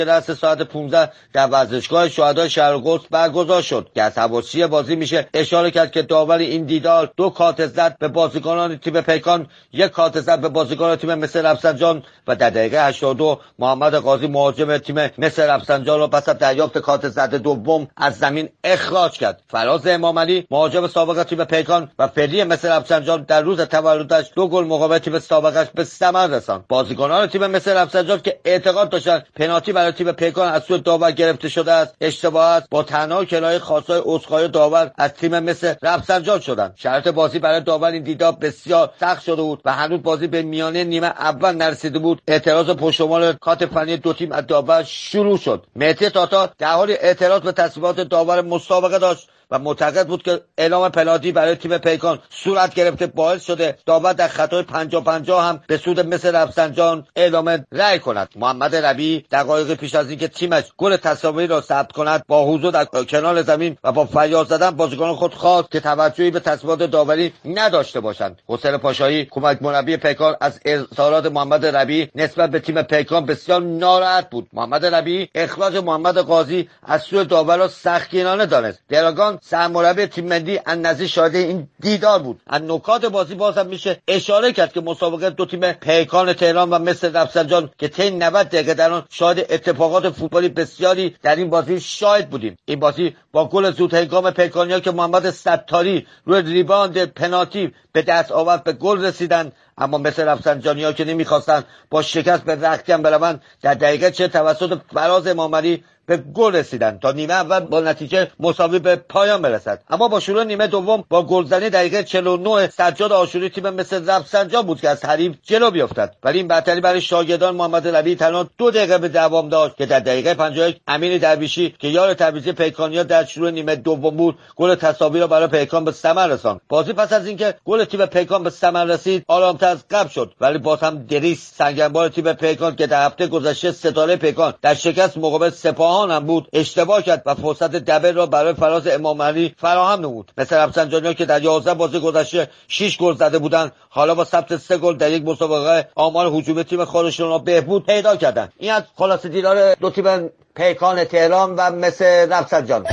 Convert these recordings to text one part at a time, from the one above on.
رأس ساعت 15 در ورزشگاه شهدای شهر قدس برگزار شد که از حواشی بازی میشه اشاره کرد که داور این دیدار 2 کارت زد به بازیکنان تیم پیکان، 1 کارت زد به بازیکنان تیم مس رفسنجان و در دقیقه 82 محمد قاضی مهاجم تیم مس رفسنجان را پس از دریافت کارت زرد دوم از زمین اخراج کرد. فراز امامعلی مهاجم سابق تیم پیکان و فعلی مس رفسنجان در روز تولدش 2 گل مقابل تیم سابقش به ثمر رساند. بازیکنان تیم مس رفسنجان که اعتقاد داشتند پنالتی برای تیم پیکان از سوی داور گرفته شده است اشتباه است، با تنها کنایه خواستای عذرخواهی داور از تیم مس رفسنجان شدند. شرط بازی برای داور این دیدار بسیار سخت شده بود و هنوز بازی به میانه نیمه اول نرسیده بود. اعتراض پشتوانه کارت فنی دو تیم از داور شروع شد. مهدی تاتا در حال اعتراض به تصمیمات داور مسابقه داشت و معتقد بود که اعلام پنالتی برای تیم پیکان صورت گرفته باعث شده داور در خطای 50-50 هم به سود مس رفسنجان اعلام رأی کند. محمد ربیعی دقایق پیش از اینکه تیمش گل تساوی را ثبت کند با حضور در کنار زمین و با فریاد زدن بازیکنان خود خواست که توجهی به تصمیمات داوری نداشته باشند. حسین پاشایی کمک مربی پیکان از اظهارات محمد ربیعی نسبت به تیم پیکان بسیار ناراحت بود. محمد ربیعی اخراج محمد قاضی از سوی داور را سختگیرانه دانست. دراگان سرمربی تیم ملی النزی شاهد این دیدار بود. از نکات بازی باز هم میشه اشاره کرد که مسابقه دو تیم پیکان تهران و مس رفسنجان که طی 90 دقیقه در آن شاهد اتفاقات فوتبالی بسیاری در این بازی شاهد بودیم. این بازی با گل زود هنگام پیکانیا که محمد ستاری روی ریباند پنالتی به دست آورد به گل رسیدند، اما مثل رفسنجانی‌ها که نمی‌خواستند با شکست به رختکن بروند در دقیقه 40 توسط فراز امامعلی به گل رسیدند تا نیمه اول با نتیجه مساوی به پایان برسد. اما با شروع نیمه دوم با گلزنی دقیقه 49 سجاد آشوری تیم مثل رفسنجان بود که از حریف جلو بیفتد، ولی این برتری برای شاگردان محمد ربیعی تنها 2 دقیقه به دوام داشت که در دقیقه 51 امین درویشی که یار تعویضی پیکانیا در شروع نیمه دوم بود گل تساوی را برای پیکان به ثمر رساند. بازی پس از اینکه گل تیم پیکان به ثمر رسید آرامتر از قبل شد، ولی باز هم دریس سنگنبار تیم پیکان که در هفته گذشته ستاره پیکان در شکست مقابل سپاهان هم بود اشتباه کرد و فرصت دبل را برای فراز امامعلی فراهم نمود. مثل رفسنجانی‌ها که در 11 بازی گذشته 6 گل زده بودند حالا با ثبت 3 گل در یک مسابقه آمار هجومی تیم خودشون را بهبود پیدا کردند. این از خلاصه دیدار دو تیم پیکان تهران و مثل رفسنجان.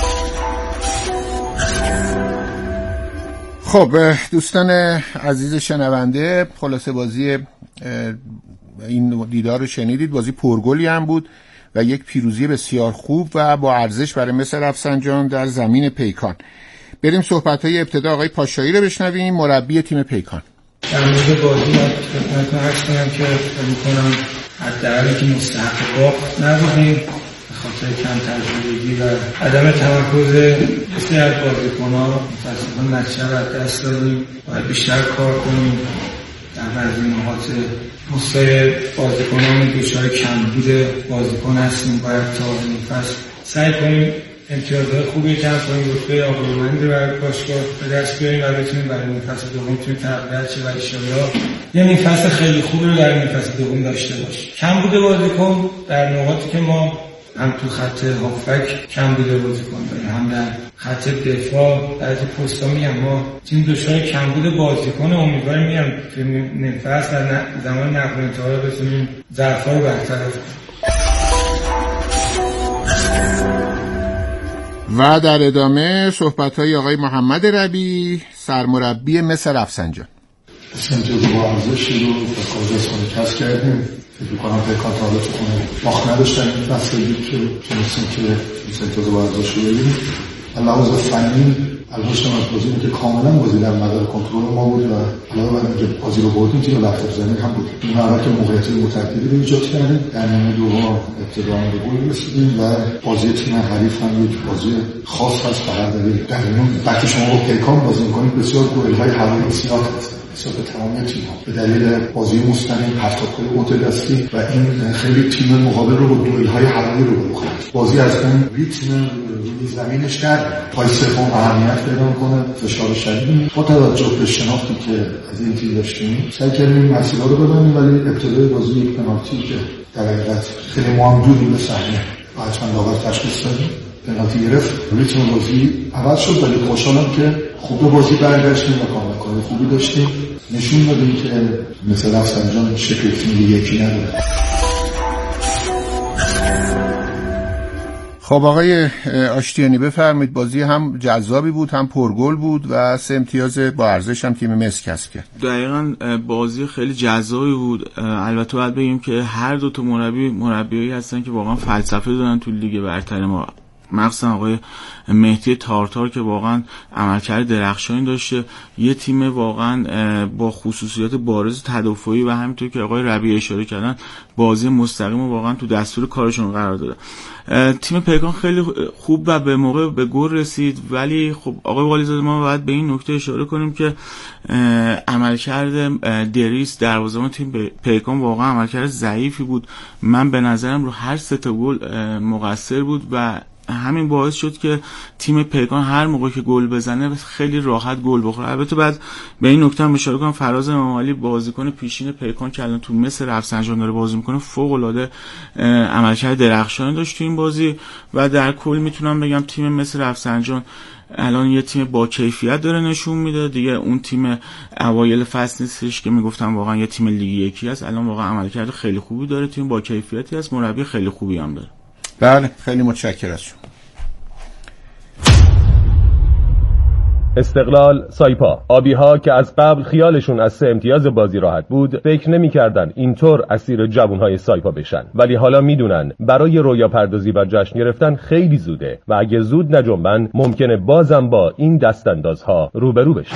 خب دوستان عزیز شنونده، خلاصه بازی این دیدار رو شنیدید. بازی پرگلی هم بود و یک پیروزی بسیار خوب و با ارزش برای مس رفسنجان در زمین پیکان. بریم صحبت‌های ابتدا آقای پاشایی رو بشنویم، مربی تیم پیکان. در مورد بازی خدمتتون عرض کنم که فکر کنم حداقل که مستحق باخت نبودیم به خاطر کم تجربگی و عدم تمرکز بسیاری از بازیکن‌ها. متأسفانه نتیجه رو از دست دادیم. باید بیشتر کار کنیم. در بعضی نقاط مستوی بازیکنان دچار کمبود بازیکن هستیم. باید تا این فصل سعی کنیم امتیازهای خوبی کسب کنیم، رتبه آبرومندی برای باشگاه به دست بیاریم و بتونیم برای این فصل دوم تیم تقویت شه و ان شاءالله یعنی فصل خیلی خوبی رو در این فصل دوم داشته باشیم. کمبود بازیکن در نقاطی که ما هم تو خط هافک کمبود بازیکن داریم، هم در خط دفاع در پست‌ها میگم ما تیم دچار کمبود بازیکن. امیدواریم میگم که نفس در زمان نقل و انتقال بتونیم ضعف‌ها رو برطرف کنیم. و در ادامه صحبت‌های آقای محمد ربیعی سرمربی مس رفسنجان. امتیاز با ارزشی رو به کاغذ خونه کسب کردیم. فکر کنم پیکان تا حالا تو خونه باخت نداشتن این فصل بود که تونستیم که امتیاز با ارزش رو بگیریم. لحاظ فنی البته از بازی که کاملا بازی در مدار کنترل ما بود و علاوه بر اینکه بازی رو بردیم تیم لفظ زنی هم بود. این حالت موقعیت متعددی رو ایجاد کردیم. در نیمه دوم ابتدا به گل رسیدیم و بازی تیم حریف هم یک بازی خاص هست. فقط در این وقتی شما با پیکان بازی می‌کنید بسیار گل‌های هوایی زیاد هست. به تمام تیم‌ها به دلیل بازی مستقیم 70 گل اوتودستی و این خیلی تیم مقابل رو با دوئل‌های هوایی رو بخوره. بازی از اون ریتم روی زمینش در پای سوم اهمیت پیدا می‌کنه. فشار شدید با توجه به شناختی که از این تیم داشتیم سعی کردیم مسئله رو ببینیم، ولی ابتدای بازی یک پنالتی که در حقیقت خیلی مهمه به صحنه و حتما داور تشخیص دادیم پنالتی گرفت. ریتم بازی عوض شد ولی خوشحالم که خوب بازی برگشتیم و کار خوبی داشتیم. نشون دادیم که مثل رفسنجان شکل تیم یکی نداره. خب آقای آشتیانی بفرمایید. بازی هم جذابی بود، هم پرگل بود و 3 امتیاز با ارزش هم تیم مصر کسب کرد. دقیقاً بازی خیلی جذابی بود. البته باید بگیم که هر دو تا مربیایی هستن که واقعا فلسفه دارن تو لیگ برتر ما، مخصوصا آقای مهدی تارتار که واقعا عملکرد درخشانی داشته، یه تیم واقعا با خصوصیات بارز تدافعی و همینطور که آقای ربیعی اشاره کردن بازی مستقیم واقعا تو دستور کارشون قرار داده. تیم پیکان خیلی خوب و به موقع به گل رسید، ولی خب آقای والیزاده ما باید به این نکته اشاره کنیم که عملکرد دریس دروازه‌بان تیم پیکان واقعا عملکرد ضعیفی بود. من به نظرم رو هر 3 تا گل مقصر بود و همین باعث شد که تیم پیکان هر موقع که گل بزنه خیلی راحت گل بخوره. البته بعد به این نکته هم اشاره کنم فراز امامعلی بازیکن پیشین پیکان که الان تو مصر رفسنجان داره بازی میکنه فوق العاده عملکرد درخشانی داشت تو این بازی و در کل میتونم بگم تیم مصر رفسنجان الان یه تیم با کیفیت داره نشون میده دیگه. اون تیم اوایل فصل نیستش که میگفتم واقعا یه تیم لیگ یکی است، الان واقعا عملکرد خیلی خوبی داره، تیم با کیفیتی است، مربی خیلی خوبی هم داره. بله خیلی متشکرم از شما. استقلال سایپا. آبی‌ها که از قبل خیالشون از 3 امتیاز بازی راحت بود، فکر نمی‌کردن اینطور اسیر جوان‌های سایپا بشن، ولی حالا میدونن برای رویا پردازی و جشن گرفتن خیلی زوده و اگه زود نجنبن ممکنه بازم با این دستاندازها روبرو بشن.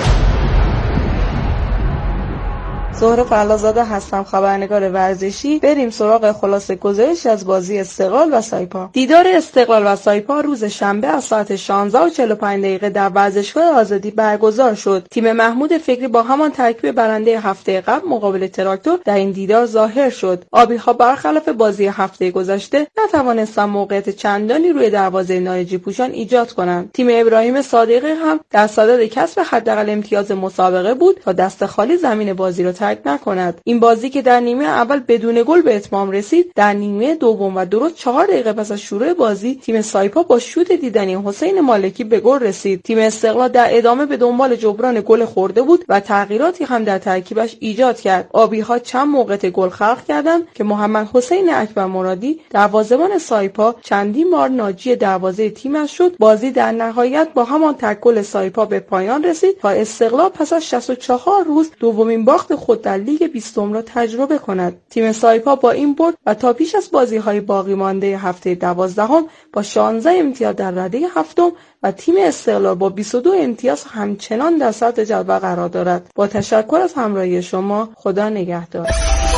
زهره فلاح‌زاده هستم، خبرنگار ورزشی. بریم سراغ خلاصه گزارش از بازی استقلال و سایپا. دیدار استقلال و سایپا روز شنبه از ساعت 16:45 در ورزشگاه آزادی برگزار شد. تیم محمود فکری با همان ترکیب برنده هفته قبل مقابل تراکتور در این دیدار ظاهر شد. آبی‌ها برخلاف بازی هفته گذشته نتوانستند موقعیت چندانی روی دروازه نارنجی پوشان ایجاد کنند. تیم ابراهیم صادقی هم در صدد کسب حداقل امتیاز مسابقه بود تا دست خالی زمین بازی را ترک نکند. این بازی که در نیمه اول بدون گل به اتمام رسید، در نیمه دوم و درست 4 دقیقه پس از شروع بازی تیم سایپا با شوت دیدنی حسین مالکی به گل رسید. تیم استقلال در ادامه به دنبال جبران گل خورده بود و تغییراتی هم در ترکیبش ایجاد کرد. آبی‌ها چند موقعیت گل خلق کردند که محمد حسین اکبر مرادی دروازه‌بان سایپا چندین بار ناجی دروازه تیمش شد. بازی در نهایت با همان تک گل سایپا به پایان رسید تا استقلال پس از 64 روز دومین باخت خود در لیگ 20 را تجربه کند. تیم سایپا با این برد و تا پیش از بازی‌های باقی مانده هفته 12 با 16 امتیاز در رده هفتم و تیم استقلال با 22 امتیاز همچنان در صدر جدول قرار دارد. با تشکر از همراهی شما، خدا نگهدار.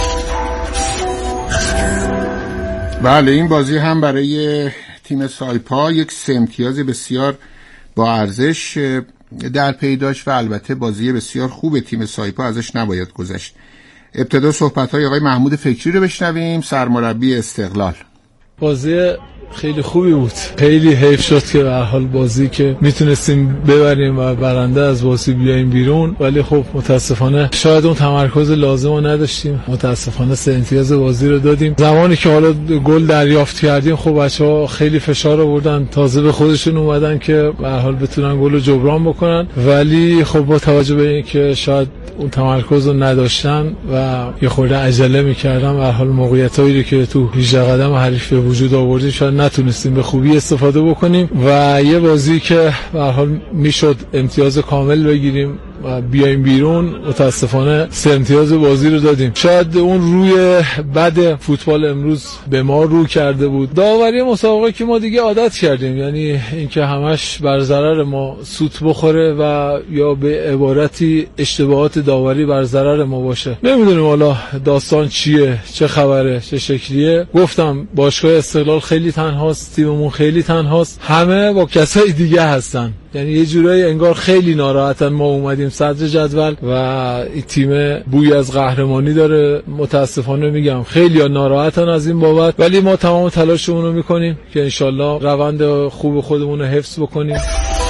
بله این بازی هم برای تیم سایپا یک 3 امتیاز بسیار با ارزش در پی داشت و البته بازی بسیار خوب تیم سایپا ازش نباید گذشت. ابتدا صحبت‌های آقای محمود فکری رو بشنویم، سرمربی استقلال. بازی خیلی خوبی بود. خیلی حیف شد که به هر حال بازی که میتونستیم ببریم و برنده از بازی بیایم بیرون، ولی خب متاسفانه شاید اون تمرکز لازم رو نداشتیم. متاسفانه 3 امتیاز بازی رو دادیم. زمانی که حالا گل دریافت کردیم خب بچه‌ها خیلی فشار آوردن، تازه به خودشون اومدن که به هر حال بتونن گل رو جبران بکنن، ولی خب با توجه به اینکه شاید اون تمرکز رو نداشتن و یه خورده عجله می‌کردن، به هر حال موقعیتایی که تو 18 قدم حریف به وجود آوردیم شاید نتونستیم به خوبی استفاده بکنیم و یه بازی که به هر حال میشد امتیاز کامل بگیریم و بیایم بیرون، متاسفانه 3 امتیاز بازی رو دادیم. شاید اون روی بد فوتبال امروز به ما رو کرده بود. داوری مسابقه که ما دیگه عادت کردیم، یعنی اینکه همش بر ضرر ما سوت بخوره و یا به عبارتی اشتباهات داوری بر ضرر ما باشه. نمیدونیم حالا داستان چیه، چه خبره، چه شکلیه. گفتم باشگاه استقلال خیلی تنهاست، تیممون خیلی تنهاست، همه با کسای دیگه هستن، یعنی یه جورایی انگار خیلی ناراحتن ما اومدیم صدر جدول و این تیم بوی از قهرمانی داره. متاسفانه میگم خیلی ناراحتن از این بابت، ولی ما تمام تلاشمون رو میکنیم که انشالله روند خوب خودمون رو حفظ بکنیم.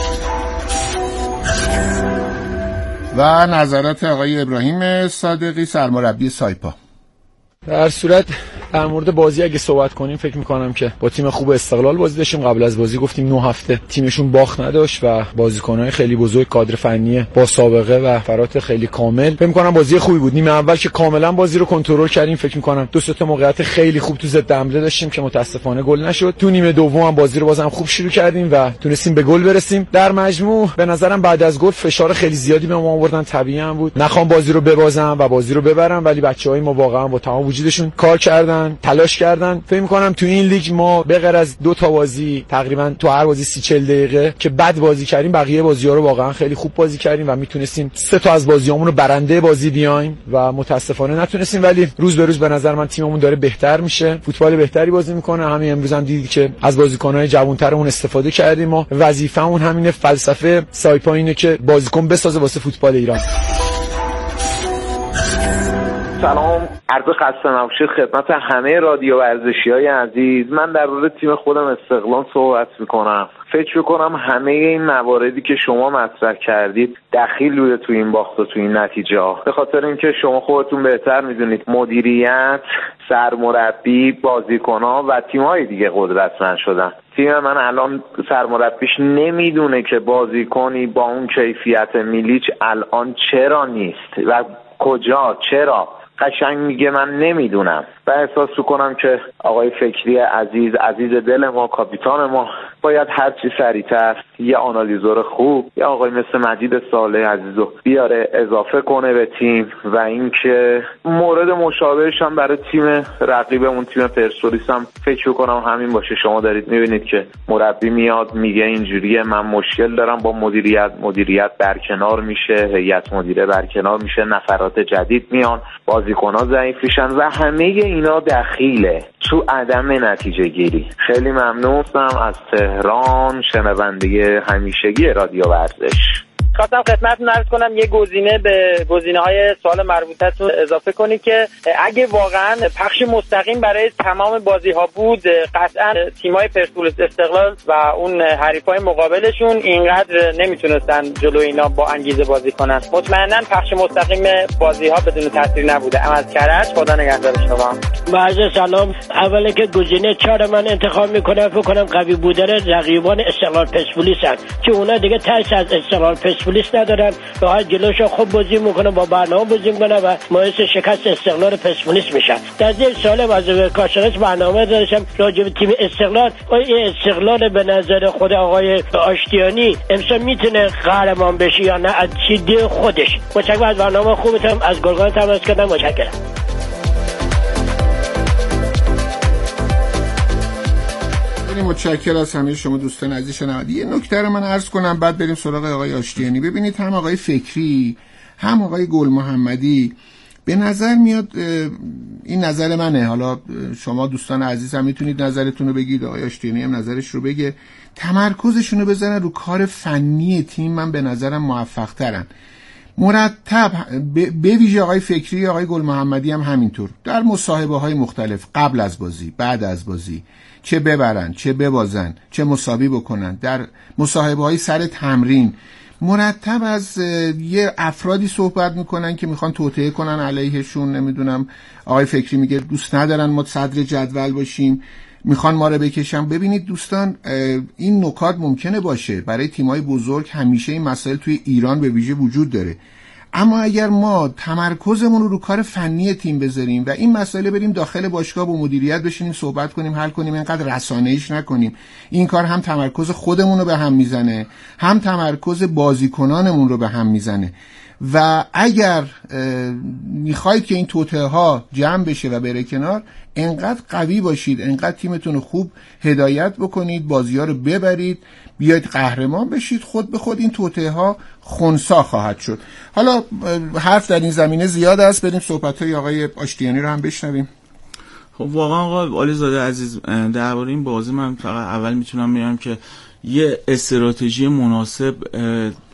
و نظرات آقای ابراهیم صادقی، سرمربی سایپا. در صورت در مورد بازی اگه صحبت کنیم فکر می‌کنم که با تیم خوب استقلال بازی داشتیم. قبل از بازی گفتیم 9 هفته تیمشون باخت نداشت و بازیکن‌های خیلی بزرگ، کادر فنی با سابقه و فرات خیلی کامل. فکر می‌کنم بازی خوبی بود. نیمه اول که کاملا بازی رو کنترل کردیم، فکر می‌کنم دو تا موقعیت خیلی خوب تو ضد حمله داشتیم که متأسفانه گل نشد. تو نیمه دوم هم بازی رو بازم خوب شروع کردیم و تونستیم به گل برسیم. در مجموع به نظرم بعد از گل فشار خیلی زیادی به ما آوردن، طبیعی هم بود. نخوام بازی رو ببازم و بازی رو ببرم، ولی بچه‌های ما واقعا با تمام وجودشون کار کردن، تلاش کردن. فکر می‌کنم تو این لیگ ما به غیر از 2 تا بازی تقریبا تو هر بازی 30-40 دقیقه که بد بازی کردیم، بقیه بازی‌ها رو واقعا خیلی خوب بازی کردیم و میتونستیم 3 تا از بازیامون رو برنده بازی بیایم و متاسفانه نتونستیم. ولی روز به روز به نظر من تیممون داره بهتر میشه، فوتبال بهتری بازی میکنه. همین امروز هم دیدید که از بازیکن‌های جوان‌ترمون استفاده کردیم. ما وظیفه‌مون همینه، فلسفه سایپا اینه که بازیکن بسازه واسه فوتبال ایران. سلام، عرض خسته نباشید خدمت همه رادیو ورزشی‌های عزیز. من در مورد تیم خودم استقلال صحبت میکنم. فکر میکنم همه این مواردی که شما مطرح کردید دخیل بوده تو این باخت و تو این نتیجه ها، به خاطر اینکه شما خودتون بهتر میدونید مدیریت، سرمربی، بازیکن‌ها و تیم‌های دیگه قدرتمند شدن. تیم من الان سرمربیش نمیدونه که بازیکنی با اون کیفیت میلیچ الان چرا نیست و کجا، چرا. قشنگ میگه من نمیدونم و احساس کنم که آقای فکری عزیز دل ما، کاپیتان ما، باید هرچی سریعتر یه آنالیزور خوب یا آقای مثل مجید صالح عزیزو بیاره اضافه کنه به تیم و اینکه مورد مشابهش هم برای تیم رقیبمون تیم پرسپولیس هم فکر کنم همین باشه. شما دارید میبینید که مربی میاد میگه اینجوریه، من مشکل دارم با مدیریت برکنار میشه، هیئت مدیره برکنار میشه، نفرات جدید میان، بازیکن‌ها ضعیف میشن و همه اینا دخیله تو عدم نتیجه گیری. خیلی ممنونم از تهران، شنونده همیشگی رادیو ورزش. خواستم خدمتتون عرض کنم یه گزینه به گزینه‌های سوال مربوطه‌تون اضافه کنید که اگه واقعا پخش مستقیم برای تمام بازی‌ها بود، قطعاً تیم‌های پرسپولیس، استقلال و اون حریفای مقابلشون اینقدر نمیتونستن جلوی اینا با انگیزه بازی کنن. مطمئناً پخش مستقیم بازی‌ها بدون تاثیر نبوده. اما از کرج، خدا نگهدار شما. عرض سلام. اولی که گزینه 4 من انتخاب می‌کنم، فکر کنم قوی بودن رقیبان استقلال پرسپولیس هست که اونا دیگه ترس از استقلال پرسپولیس ندارن، راحت جلوش خوب بازی میکنن، با برنامه بازی میکنن و باعث شکست استقلال پرسپولیس میشن. در ضمن سالم از کارشناس برنامه داشتم راجع به تیم استقلال. این استقلال به نظر خود آقای آشتیانی امسال میتونه قهرمان بشه یا نه از چیده خودش. متشکرم از برنامه خوبتون. از گلگان تماس کردم. متشکرم. متشکرم از همه شما دوستان عزیز شنونده. یه نکته رو من عرض کنم بعد بریم سراغ آقای آشتیانی. ببینید هم آقای فکری هم آقای گل محمدی به نظر میاد، این نظر منه، حالا شما دوستان عزیز هم میتونید نظرتون رو بگید، آقای آشتیانی هم نظرش رو بگه، تمرکزشون رو بزنن رو کار فنی تیم. من به نظرم موفق ترن، مرتب، به ویژه آقای فکری، آقای گل محمدی هم همینطور، در مصاحبه های مختلف قبل از بازی، بعد از بازی، چه ببرن چه ببازن چه مساوی بکنن، در مصاحبه های سر تمرین مرتب از یه افرادی صحبت میکنن که میخوان توطئه کنن علیهشون. نمیدونم، آقای فکری میگه دوست ندارن ما صدر جدول باشیم، میخوان ما رو بکشن. ببینید دوستان، این نکات ممکنه باشه برای تیمای بزرگ، همیشه این مسائل توی ایران به ویژه وجود داره، اما اگر ما تمرکزمون رو کار فنی تیم بذاریم و این مسئله بریم داخل باشگاه با مدیریت بشینیم صحبت کنیم حل کنیم، اینقدر رسانه‌ایش نکنیم، این کار هم تمرکز خودمون رو به هم میزنه، هم تمرکز بازیکنانمون رو به هم میزنه. و اگر میخواید که این توطئه ها جمع بشه و بره کنار، انقدر قوی باشید، انقدر تیمتون رو خوب هدایت بکنید، بازی ها رو ببرید، بیاید قهرمان بشید، خود به خود این توطئه ها خنثی خواهد شد. حالا حرف در این زمینه زیاد است، بریم صحبت های آقای آشتیانی رو هم بشنویم. خب واقعا آقا علیزاده عزیز، درباره این بازی من فقط اول میتونم بگم که یه استراتژی مناسب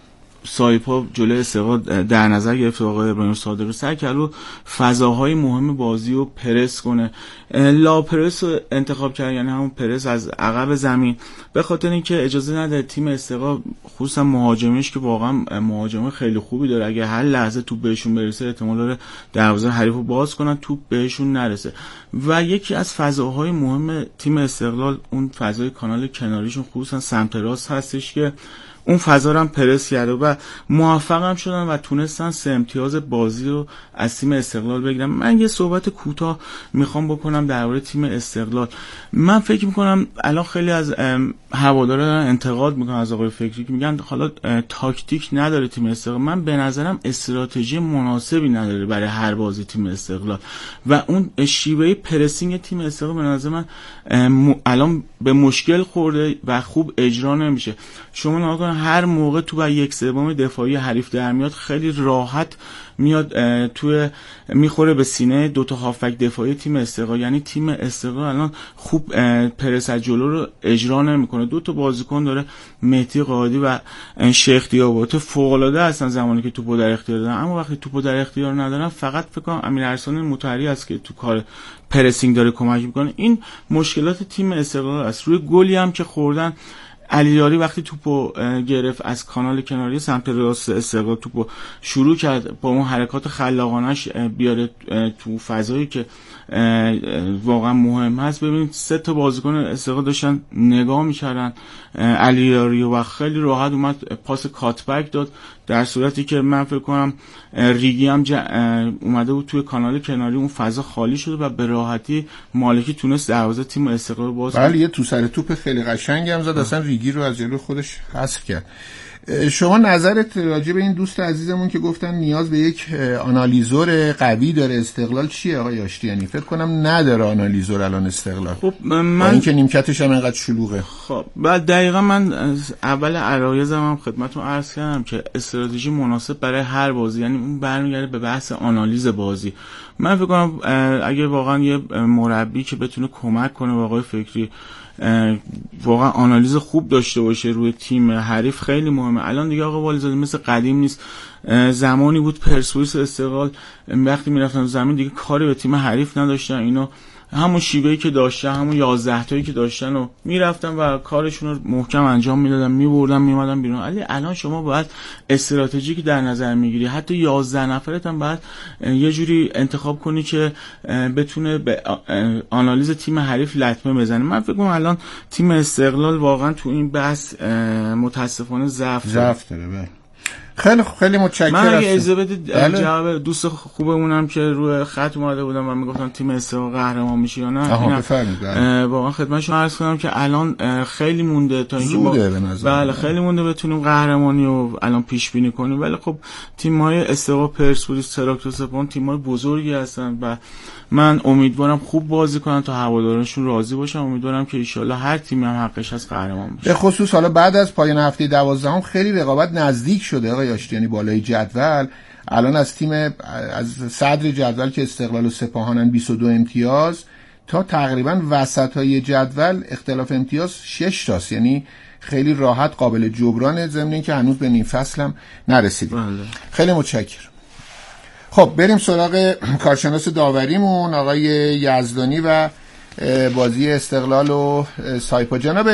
سایپا جلوی استقلال در نظر گرفت آقای ابراهیم صادقی سعی کرد و فضاهای مهم بازی رو پرس کنه. لا پرس رو انتخاب کرد، یعنی همون پرس از عقب زمین، به خاطر اینکه اجازه نده تیم استقلال خصوصا مهاجمش که واقعا مهاجم خیلی خوبی داره، اگه هر لحظه توپ بهشون برسه احتمال داره دروازه حریفو باز کنن، توپ بهشون نرسه. و یکی از فضاهای مهم تیم استقلال اون فضای کانال کناریشون خصوصا سمت راست هستش که اون فضا رو هم پرس کرده و موفق هم شدن و تونستن 3 امتیاز بازی رو از تیم استقلال بگیرن. من یه صحبت کوتاه میخوام بکنم درباره تیم استقلال. من فکر میکنم الان خیلی از هوادارا دارن انتقاد میکنن از آقای فکری که میگن حالا تاکتیک نداره تیم استقلال. من به نظرم استراتژی مناسبی نداره برای هر بازی تیم استقلال و اون شیوه پرسینگ تیم استقلال به نظر من الان به مشکل خورده و خوب اجرا نمیشه. شما نگاه کن هر موقع تو با 1/3 دفاعی حریف در میاد خیلی راحت میاد توی میخوره به سینه دوتا هافک دفاعی تیم استقلال. یعنی تیم استقلال الان خوب پرس از جلو رو اجرا نمیکنه. دوتا بازیکن داره، مهدی قائدی و شیخ دیاباته، فوق العاده هستن زمانی که توپو در اختیار دارن، اما وقتی توپو در اختیار ندارن فقط فکر کنم امیر ارسلان مطهری است که تو کار پرسینگ داره کمک میکنه. این مشکلات تیم استقلال است. روی گلی هم که خوردن، علیاری وقتی توپو گرفت از کانال کناری سمت راست استقلال توپو شروع کرد با اون حرکات خلاقانش بیاره تو فضایی که واقعا مهم هست. ببینید 3 تا بازیکن استقلال داشتن نگاه میکردن علیاری و خیلی راحت اومد پاس کاتبک داد، در صورتی که من فکر کنم ریگی هم اومده بود توی کانال کناری، اون فضا خالی شده و به راحتی مالکی تونست دروازه تیم استقلال باز کنه. بله یه تو سر توپ خیلی قشنگ هم زد، اصلا ریگی رو از جلوی خودش حذف کرد. شما نظرت راجع به این دوست عزیزمون که گفتن نیاز به یک آنالیزور قوی داره استقلال چیه آقای آشتیانی؟ فکر کنم نداره آنالیزور الان استقلال. خب من اینکه نیمکتش هم اینقدر شلوغه. خب بعد دقیقاً من اول عرایزم هم خدمتتون عرض کردم که استراتژی مناسب برای هر بازی، یعنی اون برمیگرده به بحث آنالیز بازی. من فکر کنم اگه واقعا یه مربی که بتونه کمک کنه به آقای فکری واقعا آنالیز خوب داشته باشه روی تیم حریف خیلی مهمه. الان دیگه آقا والیزاده مثل قدیم نیست. زمانی بود پرسپولیس استقلال وقتی میرفتن زمین دیگه کاری به تیم حریف نداشتن، اینا همون شیوهی که داشتن، همون 11 تایی که داشتن و میرفتن و کارشون رو محکم انجام میدادن، میبردن میومدن بیرون. علی الان شما باید استراتژی که در نظر میگیری حتی 11 نفرت هم باید یه جوری انتخاب کنی که بتونه به آنالیز تیم حریف لطمه بزنه. من فکر کنم الان تیم استقلال واقعا تو این بحث متاسفانه ضعف داره. خیلی متشکرم. من اگه اجازه بدید جواب دوست خوبمونم که روی خط اومده بودم و میگفتن تیم استقلال قهرمان میشه یا نه، واقعا خدمتشون عرض کنم که الان خیلی مونده تا اینکه بله خیلی مونده بتونیم قهرمانی رو الان پیش بینی کنیم. ولی خب تیم‌های استقلال، پرسپولیس، تراکتورسپون تیم‌های بزرگی هستن و من امیدوارم خوب بازی کنن تا هوادارانشون راضی باشن. امیدوارم که ان شاءالله هر تیمی هم حقش از قهرمان بشه. به خصوص حالا بعد از پایان هفته 12 خیلی رقابت نزدیک شده آقای آشتیانی بالای جدول. الان از صدر جدول که استقلال و سپاهانن 22 امتیاز تا تقریبا وسطای جدول اختلاف امتیاز 6 تاست، یعنی خیلی راحت قابل جبران، ضمن اینکه هنوز به نیم فصل هم نرسیدیم. خیلی متشکرم. خب بریم سراغ کارشناس داوریمون آقای یزدانی و بازی استقلال و سایپا. جناب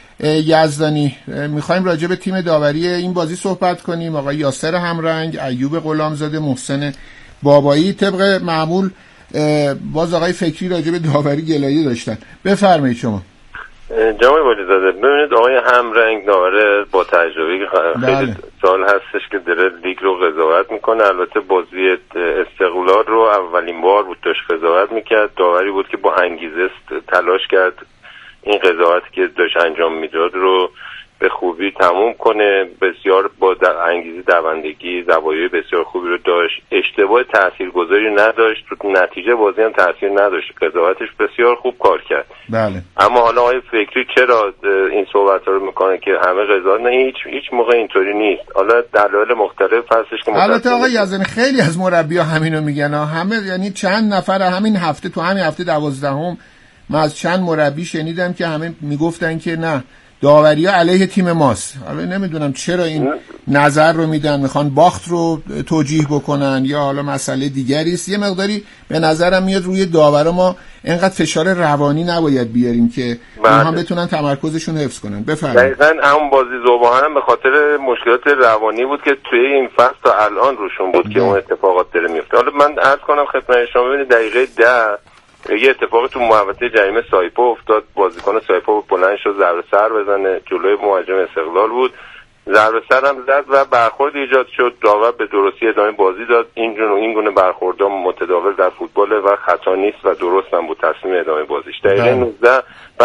یزدانی میخوایم راجع به تیم داوری این بازی صحبت کنیم. آقای یاسر همرنگ، ایوب غلامزاده، محسن بابایی. طبق معمول باز آقای فکری راجع به داوری گلایه داشتن. بفرمایید شما. جناب والیزاده، ببینید آقای همرنگ داور با تجربه خیلی سال هستش که داره لیگ رو قضاوت میکنه. البته بازی استقلال رو اولین بار بود داشت قضاوت میکرد. داوری بود که با انگیزه تلاش کرد این قضاوتی که داشت انجام میداد رو به خوبی تموم کنه. بسیار با انگیزه دوندگی زوایای بسیار خوبی رو داشت. اشتباه تاثیرگذاری نداشت، تو نتیجه بازی هم تاثیر نداشت. قضاوتش بسیار خوب کار کرد. بله. اما حالا آقای فکری چرا این صحبت‌ها رو میکنه که همه قضاوت نه؟ هیچ موقع اینطوری نیست. حالا دلایل مختلف هستش که البته آقای یزدانی خیلی از مربی‌ها همینو میگن. همه یعنی چند نفر همین هفته تو همین هفته 12 من از چند مربی شنیدم که همه میگفتن که نه داوری ها علیه تیم ماست. حالا نمیدونم چرا این نظر رو میدن، میخوان باخت رو توجیه بکنن یا حالا مسئله دیگری است. یه مقداری به نظرم میاد روی داورا ما اینقدر فشار روانی نباید بیاریم که اونها بتونن تمرکزشون حفظ کنن. بفرمایید. دقیقاً همون بازی ذوب‌ها هم به خاطر مشکلات روانی بود که توی این فصل تا الان روشون بود که اون اتفاقات داره میفته. حالا من عرض کنم خدمت شما، ببینید دقیقه 10 یه اتفاقی تو محوطه جریمه سایپا افتاد. بازیکن سایپا بلند شد ضربه سر بزنه، جلوی مهاجم استقلال بود، ضربه سر هم زد و برخورد ایجاد شد. داور به درستی ادامه بازی داد. این گونه برخوردها متداول در فوتبال و خطا نیست و درست هم بود تصمیم ادامه بازیش. دقیقه 19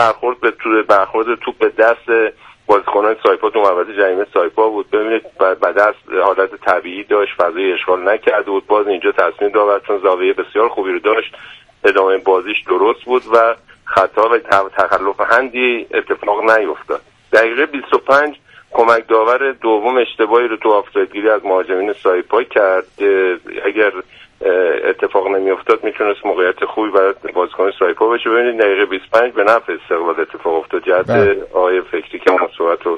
برخورد توپ به دست بازیکنان سایپا تو محوطه جریمه سایپا بود. ببینید به دست حالت طبیعی داشت، فضای اشغال نکرده بود. باز اینجا تصمیم داور چون زاویه بسیار خوبی رو داشت ادامه بازیش درست بود و خطا و تخلف هندی اتفاق نیفتاد. دقیقه 25 کمک داور دوم اشتباهی رو تو آفسایدگیری از مهاجمین سایپا کرد. اگر اتفاق نمیافتاد میتونست موقعیت خوبی برای بازیکن سایپا بشه. ببینید دقیقه 25 به نفع استقلال اتفاق افتاد. جهت آقای فکری که مصوبت رو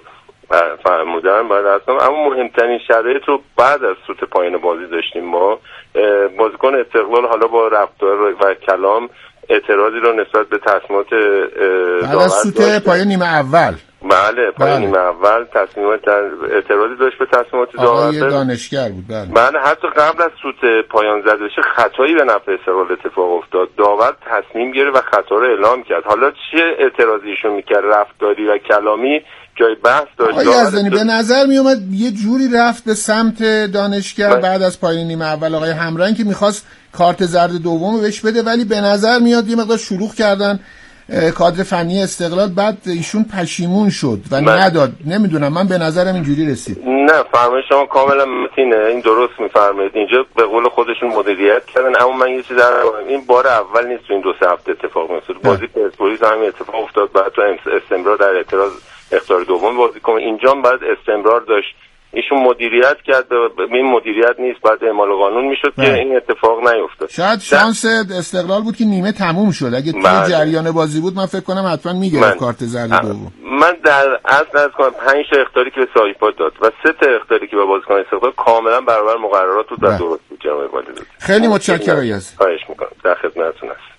فرمودن بعد اصلا. اما مهمترین شرایط رو بعد از سوت پایان بازی داشتیم. ما بازیکن استقلال حالا با رفتار و کلام اعتراضی رو نسبت به تصمیمات بعد از سوت پایان نیمه اول پایان نیمه اول تصمیمات اعتراضی داشت به تصمیمات آقای دانشگر بود. بله حتی قبل از سوت پایان زده بشه خطایی به نفع استقلال اتفاق افتاد. داور تصمیم گرفت و خطا رو اعلام کرد. حالا چه اعتراضیشون میکرد رفتاری و کلامی جای بحث داشت. آقای یزدانی به نظر میومد یه جوری رفت به سمت دانشگر بعد از پایان نیمه اول آقای همرنگ که میخواست کارت زرد دومو بهش بده، ولی به نظر میاد یه مقدار شلوغ کردن کادر فنی استقلال، بعد ایشون پشیمون شد و نداد. نمیدونم، من به نظرم اینجوری رسید. نه فرمایش شما کاملا متینه، این درست میفرمایید. اینجا به قول خودشون مدیریت کردن. اما من یه چیز این بار اول نیست، این 2-3 هفته اتفاق میفته. بازی پرسپولیس هم اتفاق افتاد، بعد تو استمرار در اعتراض اختیار دوم بازی کنه. اینجا بعد استمرار داشت. ایشون مدیریت کرد، این مدیریت نیست، بعد اعمال قانون میشد که این اتفاق نیفتاد. شاید شانس استقلال بود که نیمه تموم شد. اگه تو جریان بازی بود من فکر کنم حتما میگرفت کارت زرد دوم. من در اصل از کنم 5 تا اخطاری که به سایپا داد و 3 تا اخطاری که به بازیکن استقلال کاملا برابر مقررات بود و درست بود. جناب والد خیلی متشکرم. خواهش میکنم، در خدمتتون هستم.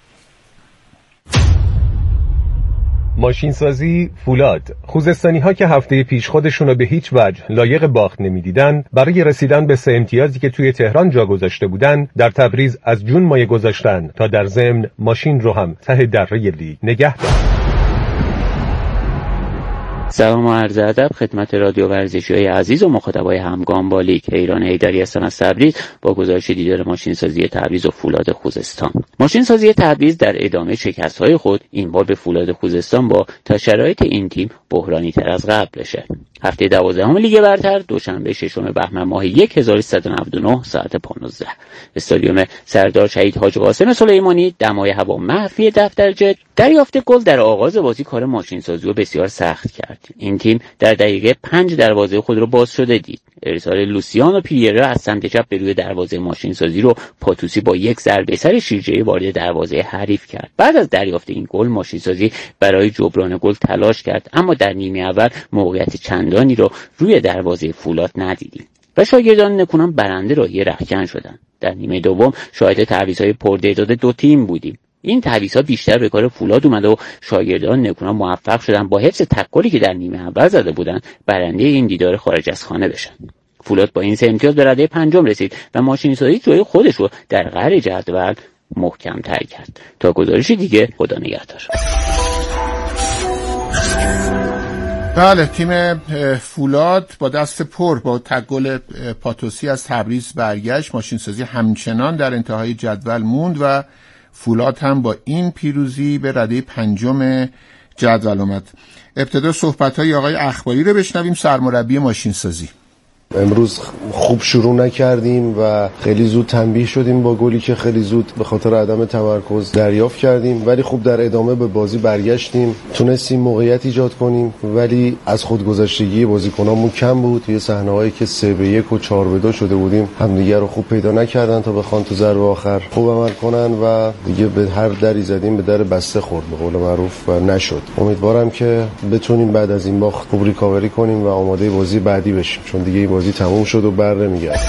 ماشینسازی فولاد. خوزستانی ها که هفته پیش خودشون رو به هیچ وجه لایق باخت نمیدیدن، برای رسیدن به 3 امتیازی که توی تهران جا گذاشته بودن در تبریز از جون مایه گذاشتن تا در ضمن ماشین رو هم ته دره لیگ نگه دارن. سلام و عرض ادب خدمت رادیو ورزشی‌های عزیز و مخاطبای همگام با لیگ. ایران حیدری هستم از تبریز با گزارش دیدار ماشینسازی تبریز و فولاد خوزستان. ماشینسازی تبریز در ادامه شکست‌های خود این بار به فولاد خوزستان با تا شرایط این تیم بحرانی تر از قبل بشه. هفته 12 لیگ برتر دوشنبه 6 بهمن ماه 1399 ساعت 15 استادیوم سردار شهید حاج قاسم سلیمانی دمای هوا منفی دفترچه. دریافت گل در آغاز بازی کار ماشینسازی رو بسیار سخت کرد. این تیم در دقیقه 5 دروازه خود رو باز شده دید. ارسال لوسیانو پیریرا از سمت چپ به روی دروازه ماشینسازی رو پاتوسی با یک ضربه سر شیرجه‌ای وارد دروازه حریف کرد. بعد از دریافت این گل ماشینسازی برای جبران گل تلاش کرد، اما در نیمه اول موقعیت چندانی رو روی دروازه فولاد ندیدیم و شاگردان نکونام برنده راهی رختکن شدند. در نیمه دوم شاهد تعویض‌های پرتعداد دو تیم بودیم. این تعویض‌ها بیشتر به کار فولاد اومد و شاگردان نکونام موفق شدن با حفظ تکلی که در نیمه اول زده بودند برنده این دیدار خارج از خانه بشن. فولاد با این 3 امتیاز به رده 5 رسید و ماشینسازی جای خودش رو در قهر جدول محکم تر کرد. تا گزارشی دیگه خدا نگهدار. بله، تیم فولاد با دست پر با تگل پاتوسی از تبریز برگشت. ماشینسازی همچنان در انتهای جدول موند و فولاد هم با این پیروزی به رده 5 جدول اومد. ابتدا صحبت‌های آقای اخباری رو بشنویم، سرمربی ماشینسازی. امروز خوب شروع نکردیم و خیلی زود تنبیه شدیم با گلی که خیلی زود به خاطر عدم تمرکز دریافت کردیم، ولی خوب در ادامه به بازی برگشتیم، تونستیم موقعیت ایجاد کنیم ولی از خودگذشتگی بازیکنامون کم بود. یه صحنه‌هایی که 3-1 و 4-2 شده بودیم همدیگه رو خوب پیدا نکردن تا بخوان تو ضربه آخر خوب عمل کنن و دیگه به هر دری زدیم به در بسته خورد به قول معروف و نشد. امیدوارم که بتونیم بعد از این باخت خوب ریکاوری کنیم و آماده بازی بعدی بشیم، چون دیگه بازی تموم شد و بر نمیگرد.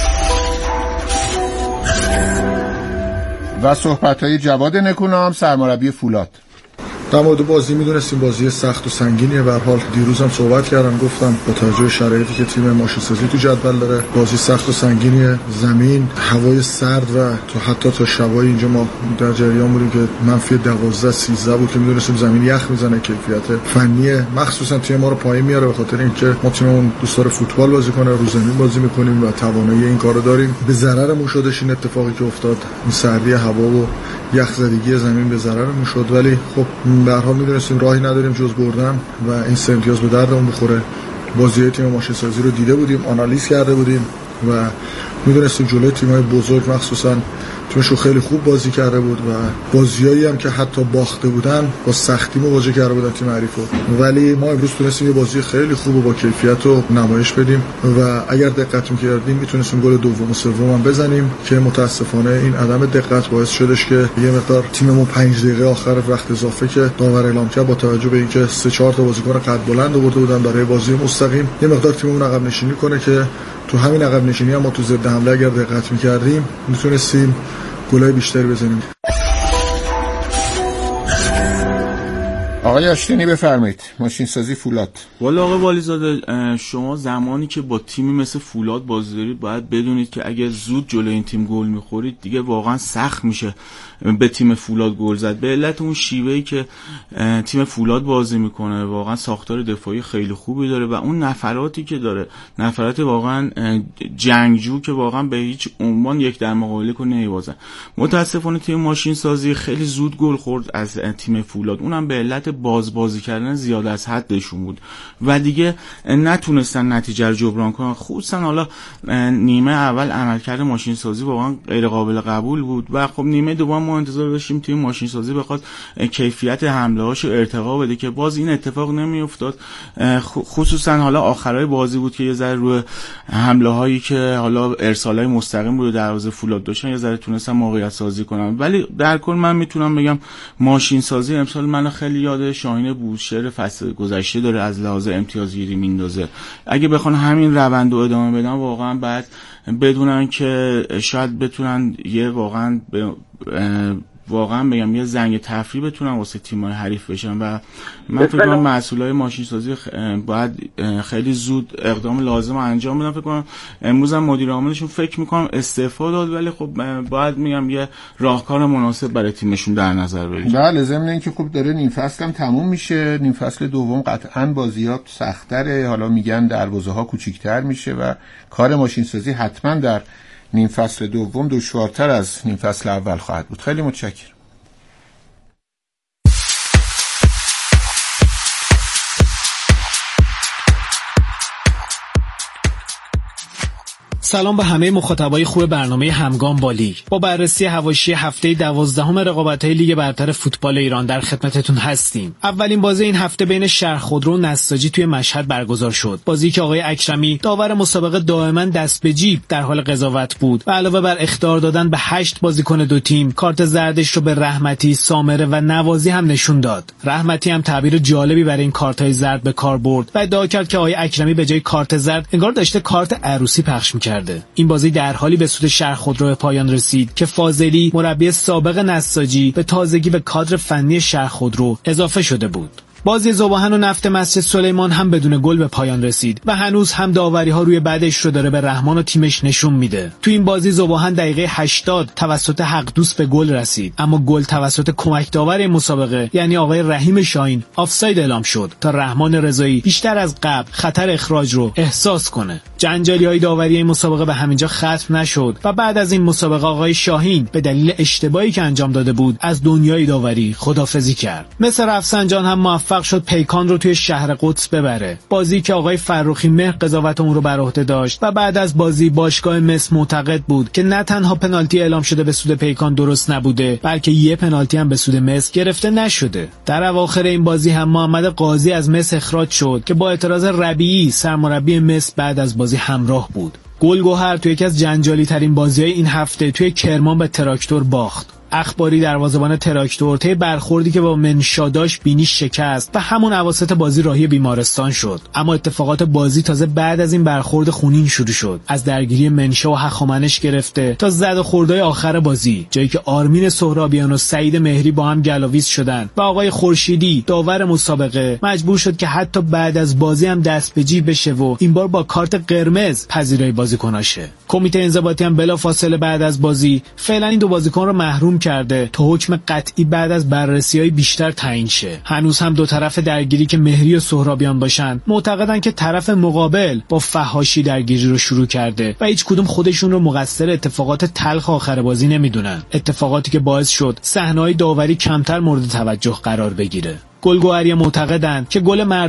و صحبت‌های جواد نکونام، سرمربی فولاد. در مورد بازی میدونستیم بازی سخت و سنگینیه. به هر حال دیروزم صحبت کردم، گفتم با توجه شرایطی که تیم ماشین‌سازی تو جدول داره بازی سخت و سنگینیه. زمین، هوای سرد و حتی تا شبای اینجا ما در جریان بودیم که منفی 12 13 بود که میدونستیم زمین یخ میزنه. کیفیت فنی مخصوصا تیم ما رو پایین میاره به خاطر اینکه ما تیممون دوست داره فوتبال بازی کنه، رو زمین بازی میکنیم و توانایی این کارو داریم. به ضررمون شدش این اتفاقی که افتاد، این سردی هوا و یخ زدگی زمین به ضررمون شد، ولی خب به هر حال میدونستیم راهی نداریم جز بردن و این سه امتیاز به دردمون بخوره. بازی‌های تیم ماشین‌سازی رو دیده بودیم، آنالیز کرده بودیم و میدونستیم جلوی تیم‌های بزرگ مخصوصا تیمشون خیلی خوب بازی کرده بود و بازیایی هم که حتی باخته بودن با سختی مواجه کرده بودن تیم حریفو، ولی ما امروز تونستیم یه بازی خیلی خوب و با کیفیت رو نمایش بدیم و اگر دقت می‌کردیم میتونستیم گل دوم و سوم هم بزنیم که متاسفانه این عدم دقت باعث شدش که یه مقدار تیممون 5 دقیقه آخر وقت اضافه که داور اعلام کرد با توجه به اینکه 3-4 تا بازیکن قد بلند آورده بودن برای بازی مستقیم، یه مقدار تیممون عقب نشینی کنه که تو همین عقب نشینی هم ما تو ضد حمله اگر دقت می‌کردیم میتونستیم گلای بیشتری بزنیم. آقای آشتینی بفرمایید، ماشین سازی فولاد. والا آقای والیزاده، شما زمانی که با تیمی مثل فولاد بازی دارید باید بدونید که اگه زود جلوی این تیم گل میخورید دیگه واقعا سخت میشه به تیم فولاد گل زد، به علت اون شیوهی که تیم فولاد بازی میکنه. واقعا ساختار دفاعی خیلی خوبی داره و اون نفراتی که داره، نفرات واقعا جنگجو که واقعا به هیچ عنوان یک در مقابله کنه نمیبازن. متاسفانه تیم ماشین سازی خیلی زود گل خورد از تیم فولاد، اونم به علت بازی کردن زیاد از حدشون بود و دیگه نتونستن نتیجه رو جبران کنن. خصوصا حالا نیمه اول عملکرد ماشین سازی واقعا غیر قابل قبول بود و خب نیمه دوم ما انتظار داشتیم تیم ماشین سازی بخواد کیفیت حمله هاشو ارتقا بده که باز این اتفاق نمیافتاد. خصوصا حالا آخرای بازی بود که یه ذره روی حمله هایی که حالا ارسالای مستقیم بود دروازه فولاد داشتن یه ذره تونستن موقعیت سازی کنن، ولی در کل من میتونم بگم ماشین سازی امسال منو خیلی یاد شاهین بوشهر فصل گذشته داره، از لحاظ امتیازگیری میندازه. اگه بخوان همین روند رو ادامه بدن واقعا بعد بدونن که شاید بتونن یه واقعا بگم یه زنگ تفریح بتونن واسه تیم‌های حریف بشن و من فکر کنم مسئولای ماشین سازی باید خیلی زود اقدام لازم رو انجام بدن. فکر کنم امروز هم مدیر عاملشون فکر می‌کنم استعفا داد، ولی خب باید میگم یه راهکار مناسب برای تیمشون در نظر بگیرن. بله، ضمن اینکه خب داره نیم فصل هم تموم میشه، نیم فصل دوم قطعاً بازیات سخت‌تره، حالا میگن دروازه‌ها کوچیک‌تر میشه و کار ماشین سازی حتما در نیم فصل دوم دشوارتر از نیم فصل اول خواهد بود. خیلی متشکرم. سلام به همه مخاطبای خوب برنامه همگام با لیگ. با بررسی حواشی هفته 12 رقابت‌های لیگ برتر فوتبال ایران در خدمتتون هستیم. اولین بازی این هفته بین شهرخودرو و نساجی توی مشهد برگزار شد. بازی که آقای اکرمی داور مسابقه دائما دست به جیب در حال قضاوت بود و علاوه بر اخطار دادن به 8 بازیکن دو تیم، کارت زردش رو به رحمتی، سامره و نوازی هم نشون داد. رحمتی هم تعبیر جالبی برای این کارت‌های زرد به کار برد و ادعا کرد که آقای اکرمی به جای کارت زرد انگار داشته کارت عروسی پخش می‌کرد. این بازی در حالی به سود شهرخودرو به پایان رسید که فاضلی مربی سابق نساجی به تازگی به کادر فنی شهرخودرو اضافه شده بود. بازی ذوباهن و نفت مسجد سلیمان هم بدون گل به پایان رسید و هنوز هم داوری‌ها روی بعدش رو داره به رحمان و تیمش نشون میده. تو این بازی ذوباهن دقیقه 80 توسط حق دوست به گل رسید، اما گل توسط کمک داور مسابقه یعنی آقای رحیم شاهین آفساید اعلام شد تا رحمان رضایی بیشتر از قبل خطر اخراج رو احساس کنه. جنجالی‌های داوری این مسابقه به همینجا ختم نشد و بعد از این مسابقه آقای شاهین به دلیل اشتباهی که انجام داده بود از دنیای داوری خداحافظی کرد. مصر رفسنجان هم موفق شد پیکان رو توی شهر قدس ببره. بازی که آقای فرخی مهر قضاوت اون رو بر عهده داشت و بعد از بازی باشگاه مصر معتقد بود که نه تنها پنالتی اعلام شده به سود پیکان درست نبوده، بلکه یه پنالتی هم به سود مصر گرفته نشده. در اواخر این بازی هم محمد قاضی از مصر اخراج شد که با اعتراض ربیعی سرمربی مصر بعد از بازی همراه بود. گلگهر توی یکی از جنجالی ترین بازی‌های این هفته توی کرمان به تراکتور باخت. اخباری دروازه‌بان تراکتور طی برخوردی که با منشا داشت بینیش شکست و همون اواسط بازی راهی بیمارستان شد. اما اتفاقات بازی تازه بعد از این برخورد خونین شروع شد. از درگیری منشا و هخامنش گرفته تا زد و خوردهای آخر بازی، جایی که آرمین سهرابیان و سعید مهری با هم گلاویز شدن و آقای خورشیدی داور مسابقه مجبور شد که حتی بعد از بازی هم دست به جیب بشه و این بار با کارت قرمز پذیرای بازیکناشه. کمیته انضباطی هم بلافاصله بعد از بازی فعلا این دو بازیکن رو محروم کرده تا حکم قطعی بعد از بررسی‌های بیشتر تعیین شه. هنوز هم دو طرف درگیری که مهری و سهرابیان باشن معتقدن که طرف مقابل با فحاشی درگیری رو شروع کرده و هیچ کدوم خودشون رو مقصر اتفاقات تلخ آخر بازی نمیدونن. اتفاقاتی که باعث شد صحنه‌های داوری کمتر مورد توجه قرار بگیره. گلگهری معتقدن که گل